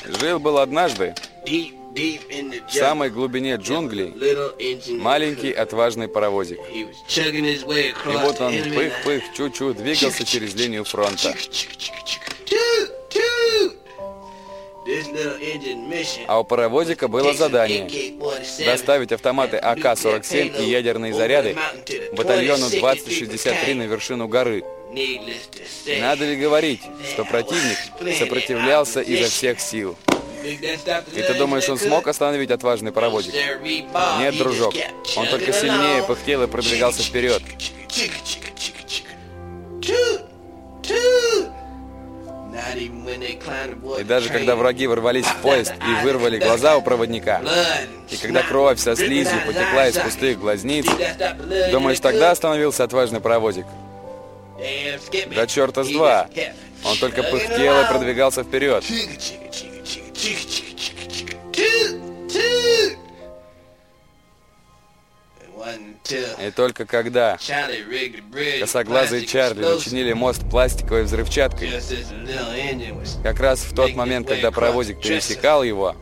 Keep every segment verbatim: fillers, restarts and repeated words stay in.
Жил-был однажды в самой глубине джунглей маленький отважный паровозик. И вот он пых-пых, чу-чу двигался через линию фронта. А у паровозика было задание доставить автоматы А К сорок семь и ядерные заряды батальону двадцать шестьдесят три на вершину горы. Надо ли говорить, что противник сопротивлялся изо всех сил? И ты думаешь, он смог остановить отважный паровозик? Нет, дружок, он только сильнее пыхтел и продвигался вперед. И даже когда враги ворвались в поезд и вырвали глаза у проводника, и когда кровь со слизью потекла из пустых глазниц, думаешь, тогда остановился отважный паровозик? Да черта с два! Он только пыхтел и продвигался вперед. И только когда косоглазые Чарли начинили мост пластиковой взрывчаткой, как раз в тот момент, когда паровозик пересекал его,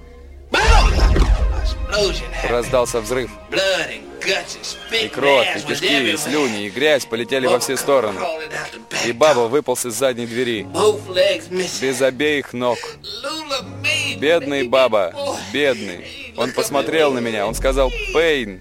раздался взрыв. И кровь, и кишки, и слюни, и грязь полетели во все стороны. И Баба выполз из задней двери, без обеих ног. Бедный Баба, бедный. Он посмотрел на меня, он сказал: «Пейн,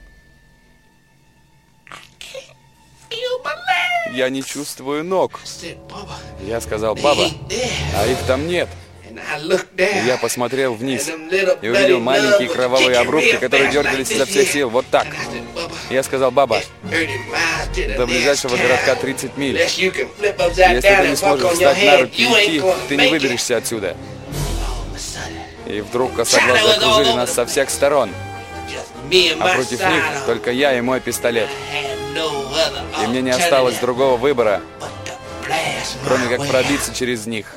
я не чувствую ног». Я сказал: «Баба, а их там нет». И я посмотрел вниз и увидел маленькие кровавые обрубки, которые дергались изо всех сил, вот так. И я сказал: «Баба, до ближайшего городка тридцать миль. Если ты не сможешь встать на руки и идти, ты не выберешься отсюда». И вдруг косоглазые окружили нас со всех сторон. А против них только я и мой пистолет. И мне не осталось другого выбора, кроме как пробиться через них.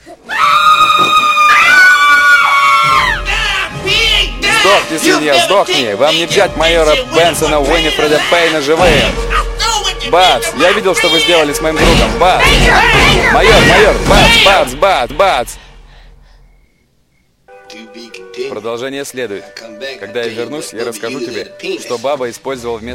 Сдохни, свинья, сдохни! Вам не взять майора Бенсона Уиннифреда Пейна живым! Бац! Я видел, что вы сделали с моим другом! Бац! Майор, майор! Бац, бац, бац, бац! Продолжение следует. Когда я вернусь, я расскажу тебе, что Баба использовал вместо